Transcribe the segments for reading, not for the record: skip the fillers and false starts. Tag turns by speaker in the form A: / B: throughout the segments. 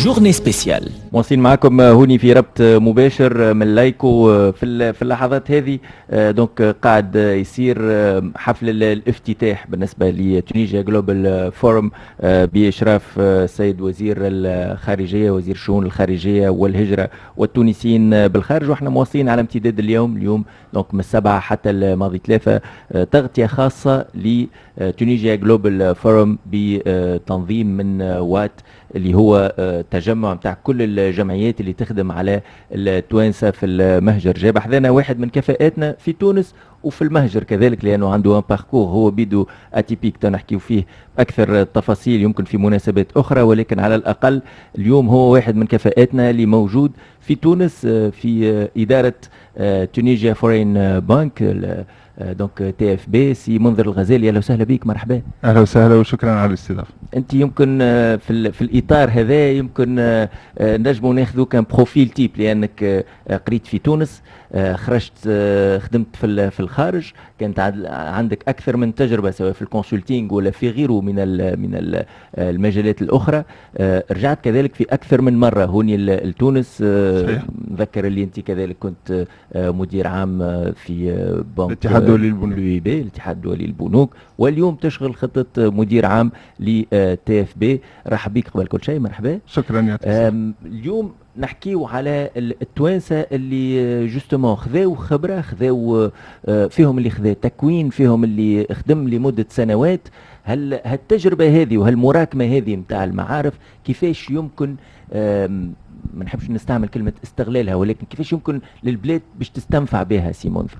A: journée spéciale.
B: مواصلين معكم هوني في ربط مباشر من لايكو في اللحظات هذه. دونك قاعد يصير حفل الافتتاح بالنسبة لتونيجيا جلوبال فورم بإشراف السيد وزير الخارجية، وزير الشؤون الخارجية والهجرة والتونسيين بالخارج. واحنا مواصلين على امتداد اليوم دونك من 7 حتى الماضي 3 تغطية خاصة لتونيجيا جلوبال فورم بتنظيم من وات اللي هو تجمع متاع كل الجمعيات اللي تخدم على التوانسة في المهجر. جاب حذانا واحد من كفاءاتنا في تونس وفي المهجر كذلك، لأنه عنده ان باركور هو بيدو اتيبيك تنحكيو فيه أكثر التفاصيل يمكن في مناسبات أخرى، ولكن على الأقل اليوم هو واحد من كفاءاتنا اللي موجود في تونس في إدارة تونيجيا فورين بانك دونك تي اف بي. سي منذر الغزالي، اهلا وسهلا بك، مرحبا.
C: اهلا وسهلا وشكرا على الاستضافه.
B: انت يمكن في الاطار هذا يمكن نجموا ناخذوا كان بروفيل تيب، لانك قريت في تونس، خرجت خدمت في الخارج، كانت عندك اكثر من تجربه سواء في الكونسلتينج ولا في غيره من المجالات الاخرى. رجعت كذلك في اكثر من مره هوني لتونس. نذكر اللي انت كذلك كنت مدير عام في بنك
C: الاتحاد الدولي للبنوك،
B: الاتحاد الدولي للبنوك، واليوم تشغل خطه مدير عام لتي اف بي. رحب بك قبل كل شيء، مرحبا.
C: شكرا يا
B: اليوم نحكيو على التوانسه اللي جوستومون خذاو خبره، خذاو فيهم اللي خذا تكوين، فيهم اللي خدم لمده سنوات. هل هالتجربه هذه وهالمراكمه هذه نتاع المعارف كيفاش يمكن ما نحبش نستعمل كلمه استغلالها، ولكن كيفاش يمكن للبلاد باش تستنفع بها سي منذر؟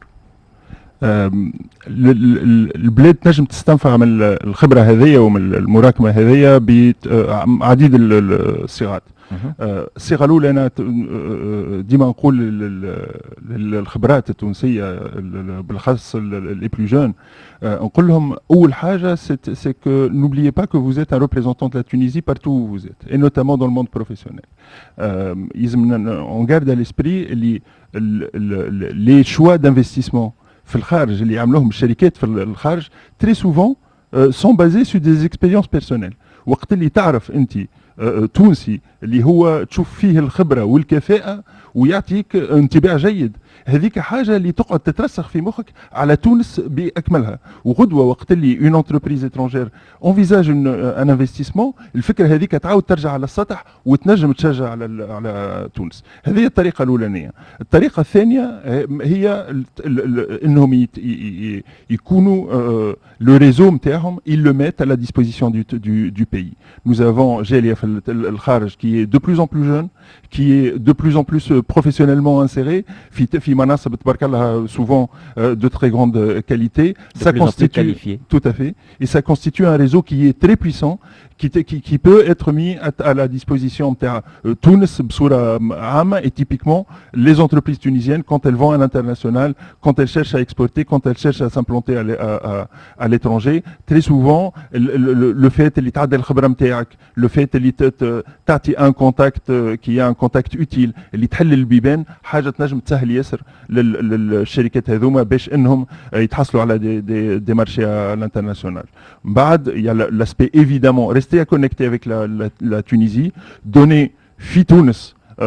C: البلاد تنجم تستنفع من الخبره هذه ومن المراكمه هذه بعديد الصيغات. الصيغه الاولى انا ديما نقول للخبرات التونسيه بالاخص لي بلو جون، نقول لهم اول حاجه سي كو n'oubliez pas que vous êtes un représentant de la Tunisie partout où vous êtes et notamment dans le monde professionnel. يلزمنا on garde à l'esprit les choix d'investissement في الخارج اللي يعملوهم الشركات في الخارج très souvent sont basés sur des expériences personnelles. وقت اللي تعرف انت تونسي اللي هو تشوف فيه الخبرة والكفاءة ويعطيك انطباع جيد، هذيك حاجة اللي تقعد تترسخ في مخك على تونس بأكملها. وغدوة وقت اللي اون انتربريز اترونجير انفيزاج ان انفستيسمون، الفكرة هذيك تعاود ترجع على السطح وتنجم تشجع على تونس. هذه الطريقة الأولانية. الطريقة الثانية هي انهم يكونوا لو ريزو نتاعهم ils le mettent à la disposition du pays. Nous avons جالية في الخارج qui est de plus en plus jeune, qui est de plus en plus professionnellement inséré في مناصب تبارك الله souvent de très grande qualité. Ça constitue tout à fait, et ça constitue un réseau qui est très puissant, qui peut être mis à la disposition de Tunis بصورة عامة. Et typiquement les entreprises tunisiennes quand elles vont à l'international, quand elles cherchent à exporter, quand elles cherchent à s'implanter à l'étranger, très souvent le fait اللي تعدل الخبرة نتاعك، le fait اللي تعطي un contact qui est un contact utile اللي تحل البيبان، حاجة تنجم تسهل ياسر للشركات هذوما باش انهم يتحصلوا على des marchés à l'international. بعد il y a l'aspect évidemment rester à connecter avec la Tunisie, donner fi Tunis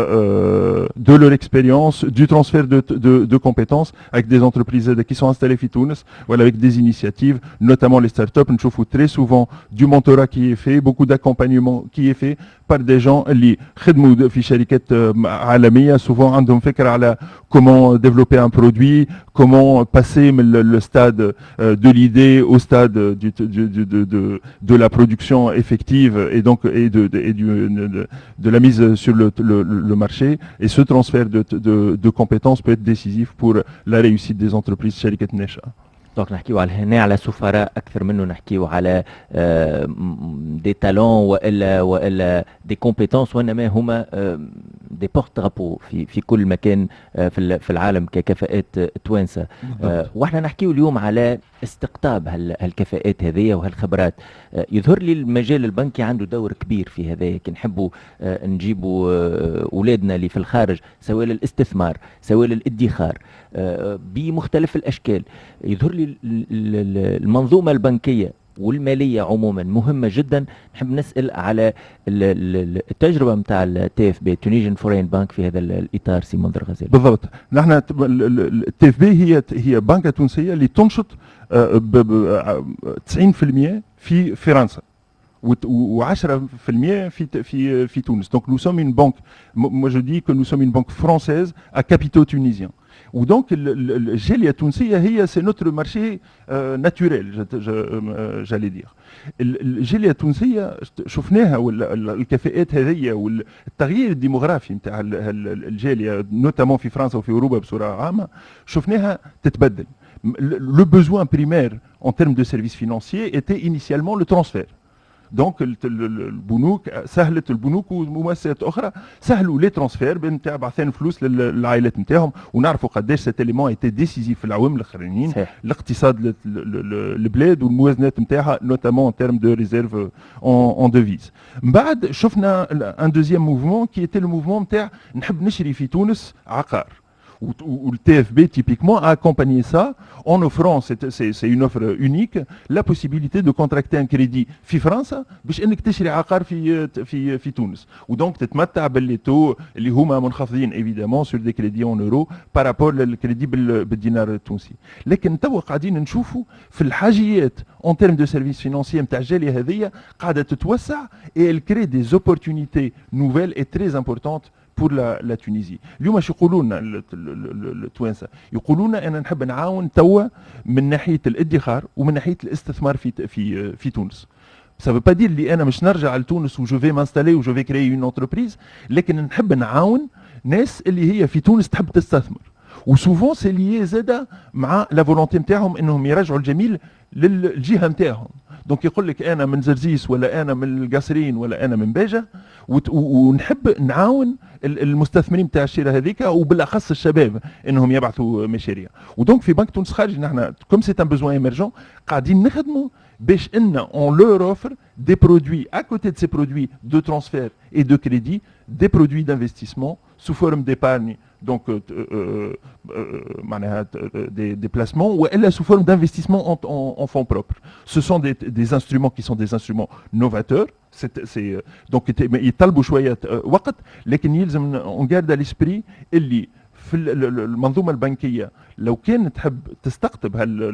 C: de leur expérience, du transfert de compétences avec des entreprises qui sont installées في تونس, voilà, avec des initiatives, notamment les startups. Nous trouvons très souvent du mentorat qui est fait, beaucoup d'accompagnement qui est fait par des gens اللي خدموا في شركات عالمية, souvent عندهم فكرة على comment développer un produit, comment passer le stade de l'idée au stade de la production effective et donc de la mise sur le marché. Et ce transfert de compétences peut être décisif pour la réussite des entreprises شركة ناشئة.
B: دونك نحكيو على هنا على سفراء اكثر منه نحكيو على دي تالون والا دي كومبيتونس، وانما هما دي بورت درابو في كل مكان في العالم ككفاءات توانسه. واحنا نحكيو اليوم على استقطاب هالكفاءات هذه وهالخبرات. يظهر لي المجال البنكي عنده دور كبير في هذا، كي نحبوا نجيبوا اولادنا اللي في الخارج سواء للاستثمار سواء للادخار بمختلف الاشكال. يظهر لي المنظومه البنكيه والماليه عموما مهمه جدا. نحب نسال على التجربه نتاع التي اف بي تونيجن فورين بانك في هذا الاطار سي منذر غزالي.
C: بالضبط. نحن التي اف بي هي بنكه تونسيه اللي تنشط ب 90% في فرنسا و10% في تونس. Donc nous sommes une banque, moi je dis que nous sommes une banque française à capitaux tunisiens. ودونك الجاليه التونسيه هي سي نوتر مارشي ناتوريل جالي دير. الجاليه التونسيه شفناها والكفاءات هذه والتغيير الديموغرافي نتاع الجاليه نوتامون في فرنسا وفي اوروبا بصوره عامه شفناها تتبدل. Le besoin primaire en termes de services financiers était initialement le transfert. دونك البنوك سهلت البنوك ومؤسسات اخرى سهلوا لي ترانسفير نتاع بعثان فلوس للعائلات نتاعهم، ونعرفوا قداش سيت اليمون ايتي ديسيزيف في العوام الاخرانيين الاقتصاد البلاد والموازنات نتاعها نوتامون ان تيرم دو ريزيرف اون دوفيز. من بعد شفنا ان دوزيام موفمون كي ايتي الموفمون نتاع نحب نشري في تونس عقار. Où le TFB typiquement a accompagné ça en offrant, c'est une offre unique, la possibilité de contracter un crédit في فرنسا باش انك تشري عقار في تونس، ودونك تتمتع باللي تو اللي هما منخفضين évidemment sur des crédits en euros par rapport للكريدي بالدينار التونسي. لكن توا قاعدين نشوفوا في الحاجيات en termes de services financiers نتاع الجاليه هذيا قاعده تتوسع et elle crée des opportunités nouvelles et très importantes pour la Tunisie. اليوم شو يقولوا لنا التوانسه؟ يقولوا لنا انا نحب نعاون توا من ناحيه الادخار ومن ناحيه الاستثمار في تونس. Ça veut pas dire اللي انا مش نرجع لتونس وجو في مانستالي وجو في كريي اون انتربريز، لكن نحب نعاون ناس اللي هي في تونس تحب تستثمر. وسوفون سي ليي زاده مع لا فولونتي نتاعهم انهم يرجعوا الجميل للجهه نتاعهم. دونك يقول لك انا من زرزيس ولا انا من القصرين ولا انا من باجه ونحب نعاون المستثمرين تاع الشراء هذيك وبالاخص الشباب انهم يبعثوا مشاريع. ودونك في بنك تونس خارج نحن كوم سي ان بوزوان ايمرجون قاعدين نخدموا باش ان اون لور اوفر دي برودوي ا كوتي دو سي برودوي دو ترانسفير اي دو كريدي دي برودوي دانفستيسمون سو فورم d'épargne donc des placements ou elle sous forme d'investissement en fonds propres. Ce sont des instruments qui sont des instruments novateurs. Donc يطلبوا شويه وقت، لكن يلزم on garde à l'esprit اللي في المنظومه البنكيه لو كان تحب تستقطب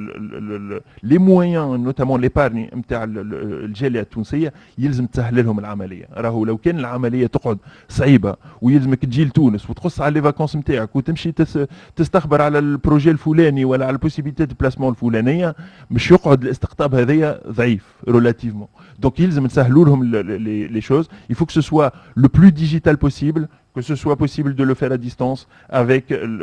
C: لي مويان نوتامون ليبارني نتاع الجاليه التونسيه يلزم تسهل لهم العمليه. راهو لو كان العمليه تقعد صعيبه ويلزمك تجي لتونس وتقص على لي فاكونس نتاعك وتمشي تستخبر على البروجي الفلاني ولا على البوسيبيتي دو بلاسمون الفلانيه، مش يقعد الاستقطاب هذايا ضعيف ريلاتيفمون. دونك يلزم نسهلوا لهم لي شوز. Il faut que ce soit le plus digital possible, que ce soit possible de le faire à distance avec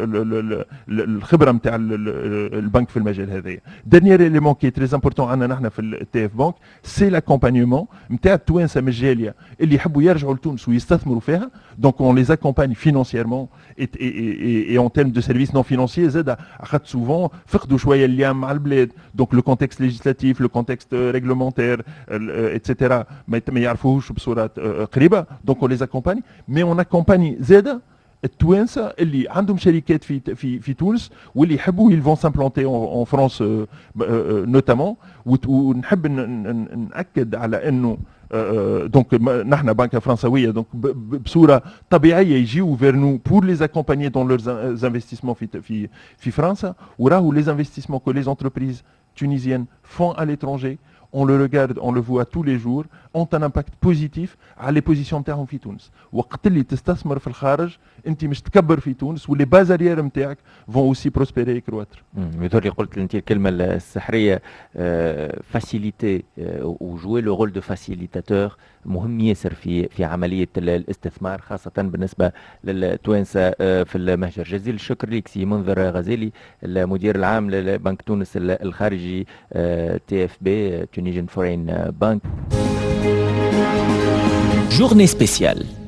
C: الخبره نتاع البنك في المجال هذايا. Dernier élément qui est très important عندنا نحن في التي اف بانك سي l'accompagnement نتاع التوانسه من الجاليه اللي يحبوا يرجعوا لتونس ويستثمروا فيها. Donc on les accompagne financièrement et en termes de services non financiers زاد اخذت souvent فقدوا شويه الليام مع البلاد. Donc le contexte législatif, le contexte réglementaire etc. ما يعرفوهوش بصوره قريبه. Donc on les accompagne mais on accompagne زاد التوانسه اللي عندهم شركات في تونس واللي يحبوا ils vont s'implanter en France notamment. ونحب ناكد على انه دونك نحن بنكه فرنسويه دونك بصوره طبيعيه يجيو vers nous pour les accompagner dans leurs investissements في فرنسا. وراهو les investissements que les entreprises tunisiennes font à l'étranger on le regarde, on le voit tous les jours, ont un impact positif على les positions نتاعهم في تونس. وقت اللي تستثمر في الخارج انت مش تكبر في تونس واللي بازاريير نتاعك vont aussi prospérer et croître.
B: مثل قلت انت الكلمه السحريه فاسيليتي وجوي لو رول دو فاسيليتاتور مهم ياسر في عمليه الاستثمار خاصه بالنسبه للتوانسه في المهجر. جزيل الشكر لك سي منذر غزالي المدير العام لبنك تونس الخارجي تي اف بي Tunisian Foreign Bank.
A: Journée spéciale.